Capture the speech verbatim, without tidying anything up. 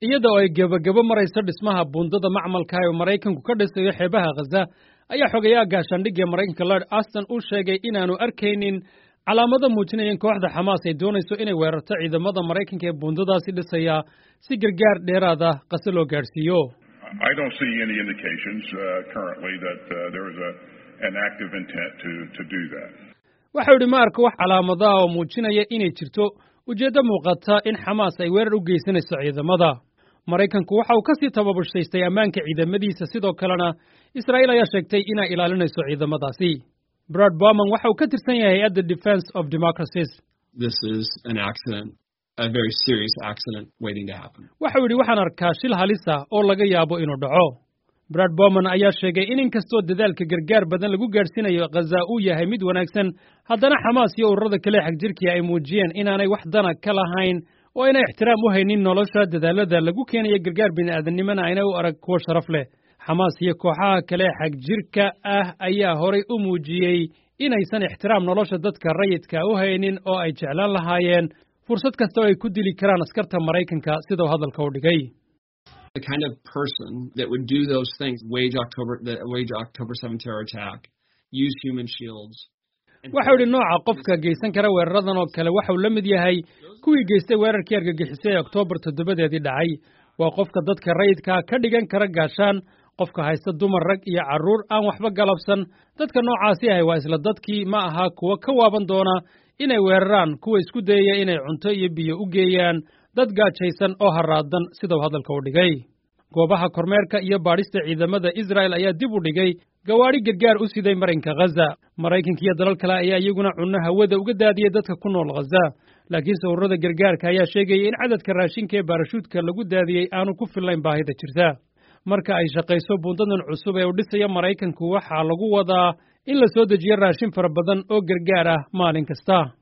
iyada oo ay gabagabo marayso dhismaha buundada macmalka ee Maraykanku ka dhisayo xeebaha Gaza ayaa xogayaa gaashaandhigga Maraykanka Lord Austin uu sheegay inaanu arkaynin calaamado muujinaya in kooxda Xamaas ay doonayso inay weerarto ciidamada Maraykanka ee buundadaasi dhisaya si gargaar dheeraad ah Gaza loo gaarsiiyo. I don't see any indications uh, currently that uh, there is a an active intent to to do that. Waxa uu ma arko wax calaamado ah oo muujinaya inay jirto ujeeddo muuqata in Xamaas ay weerar u geysanayso ciidamada. Maraykanku waxa uu ka sii tababarsaystay ammaanka ciidamadiisa sidoo kalena Israa'iil ayaa sheegtay inay ilaalinayso ciidamadaasi. Brad Bowman waxa uu ka tirsan yahay hay'adda Defense of Democracies. This is an accident, a very serious accident waiting to happen. Waxa uu yidhi waxaan arkaa shil halis ah oo laga yaabo inuu dhaco. Brad Bowman ayaa sheegay in inkastoo dadaalka gargaar badan lagu gaarsiinayo Gaza uu yahay mid wanaagsan, haddana Xamaas iyo ururada kale xagjirka ay muujiyeen inaanay wax dana ka lahayn oo inay ixtiraam u haynin nolosha dadaalada lagu keenayo gargaar bini'aadanimana aynay u arag kuwo sharaf leh. Xamaas iyo kooxaha kale xagjirka ah ayaa horay u muujiyey inaysan ixtiraam nolosha dadka rayidka u haynin oo ay jeclaan lahaayeen fursad kasta oo ay ku dili karaan askarta Maraykanka sida hadalka u dhigay. The kind of person that would do those things, wage October, the wage October seventh terror attack, use human shields. Waxa uu nooca qofka geysan kara weeraradan oo kale waxa uu la mid yahay kuwii geystay weerarkii argagixisay October toddobadeedii dhacay. Waa qofka dadka rayidka ka dhigan kara gaashaan, qofka haysta dumar rag iyo carruur aan waxba galabsan. Dadka noocaasi ah waa isla dadkii ma aha kuwa ka waaban doona inay weeraraan kuwa isku dayaya inay cunto iyo biyo u geeyaan dad gaajaysan oo haraadan sida hadalka u dhigay. Goobaha kormeerka iyo baadhista ciidamada Israel ayaa dib u dhigay gawaari gargaar u siday marinka Gaza. Maraykanka iyo dalal kale ayaa iyaguna cunno hawada uga daadiyay dadka ku nool Gaza. Laakiin ururada gargaarka ayaa sheegay in cadadka raashinka ee baarashuudka lagu daadiyay aanu ku filayn baahida jirta. Marka ay shaqayso buundadan cusub ee u dhisaya Maraykanku waxaa lagu wadaa in la soo dejiyo raashin fara badan oo gargaar ah maalin kasta.